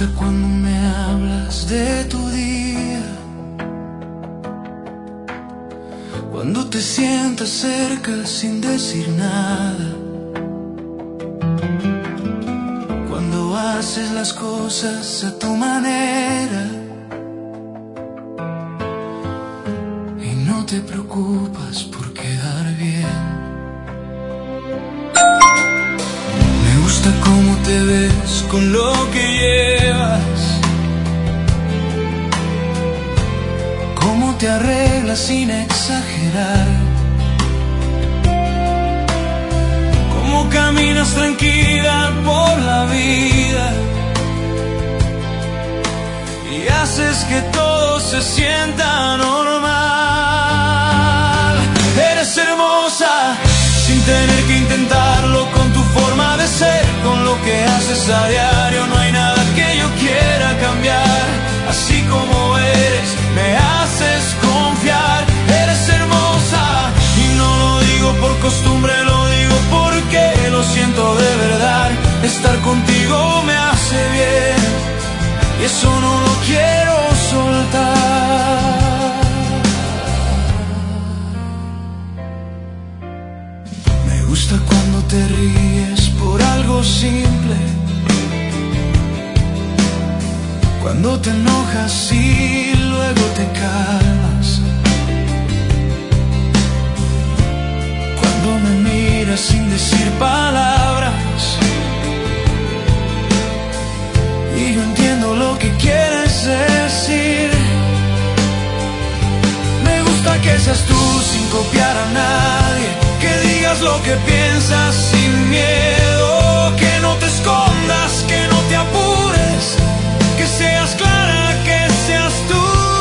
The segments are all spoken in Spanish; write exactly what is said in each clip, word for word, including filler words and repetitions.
gusta cuando me hablas de tu día, cuando te sientas cerca sin decir nada, cuando haces las cosas a tu manera y no te preocupas por quedar bien. Me gusta cómo te ves con lo que llevas, cómo te arreglas sin exagerar, cómo caminas tranquila por la vida y haces que todo se sienta normal. Eres hermosa sin tener que intentarlo, con tu forma de ser, con lo que haces a diario. No hay nada que yo quiera cambiar, así como eres, me haces confiar. Eres hermosa y no lo digo por costumbre, lo digo porque lo siento de verdad. Estar contigo me hace bien y eso no lo quiero soltar. Me gusta cuando te ríes por algo simple, cuando te enojas y luego te calmas, cuando me miras sin decir palabras y yo entiendo lo que quieres decir. Me gusta que seas tú sin copiar a nadie, que digas lo que piensas sin miedo, que no te escondas, que no te apures, que seas clara, que seas tú.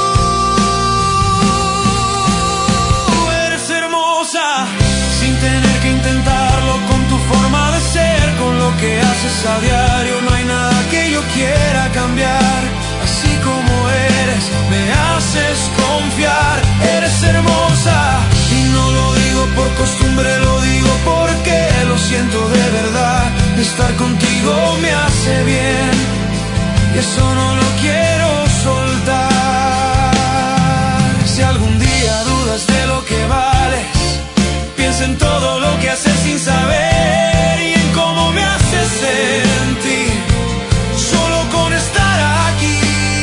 Eres hermosa sin tener que intentarlo, con tu forma de ser, con lo que haces a diario. No hay nada que yo quiera cambiar, así como eres, me haces confiar. Eres hermosa y no lo digo por costumbre, lo digo porque lo siento de verdad. Estar contigo me hace bien y eso no lo quiero soltar. Si algún día dudas de lo que vales, piensa en todo lo que haces sin saber y en cómo me haces sentir solo con estar aquí.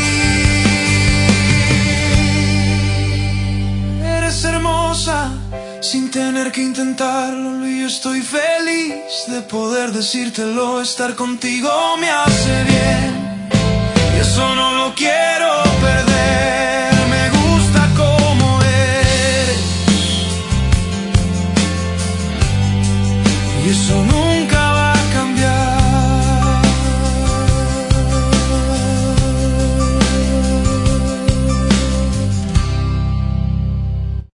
Eres hermosa sin tener que intentarlo y yo estoy feliz de poder decírtelo. Estar contigo me hace bien y eso no lo quiero